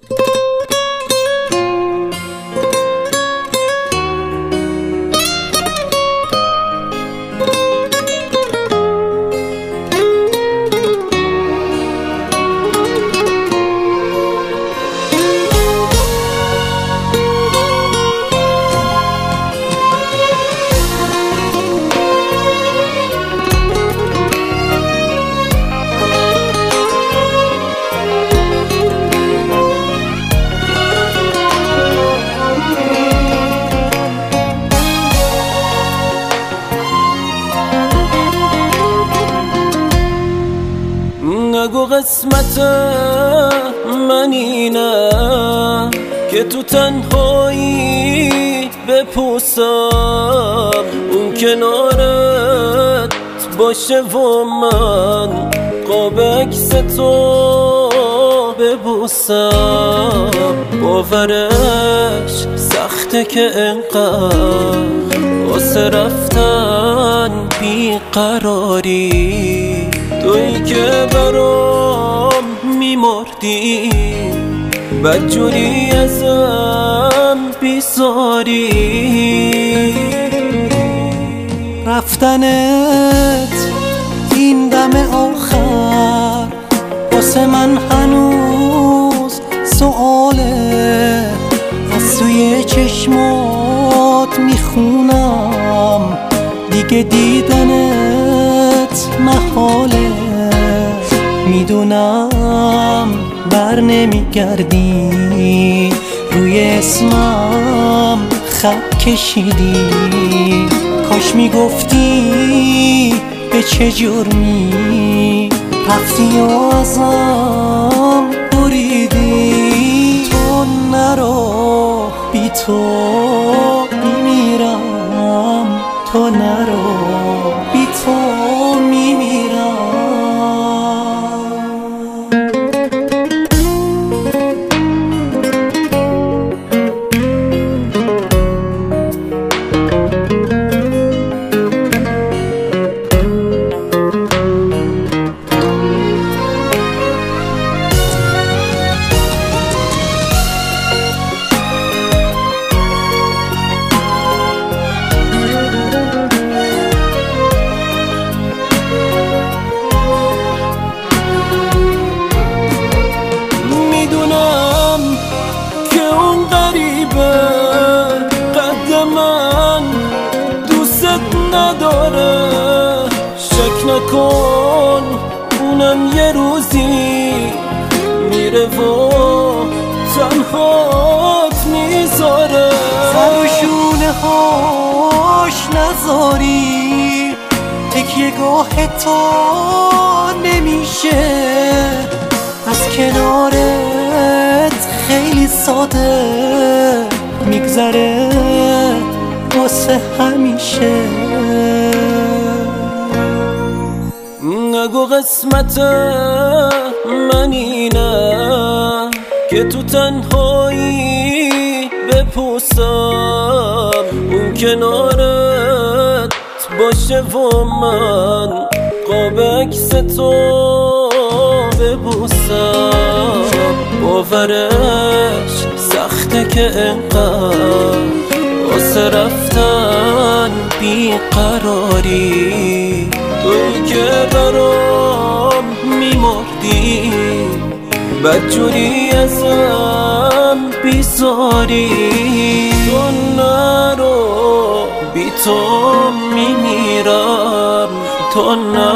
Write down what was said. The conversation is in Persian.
نگو قسمت من اینه که تو تنهایی بپوسم، اون کنارت باشه و من قاب عکس تو ببوسم. باورش سخته که انقدر واسه رفتن بیقراری، تویی که برام میمردی بدجوری ازم بیزاری. رفتنت این دم آخر واسه من هنوز سؤاله، از توی چشمات میخونم دیگه دیدنت محاله. میدونم بر نمیگردی، روی اسمم خط کشیدی، کاش میگفتی به چه جرمی رفتی و ازم بریدی. تو نرو بی تو میمیرم، تو نرو بی تو میمیرم. نداره شک نکن اونم یه روزی میره و تنهات میذاره. سر و شونه هاش نذاری، تکیه گاه تو نمیشه، از کنارت خیلی ساده میگذره واسه همیشه. نگو قسمت من اینه که تو تنهایی بپوسم، اون کنارت باشه و من قاب عکس تو ببوسم. باورش سخته که انقدر واسه رفتن بیقراری، تویی که برام میمردی بدجوری ازم بیزاری. تو نرو بی تو میمیرم، تو نرو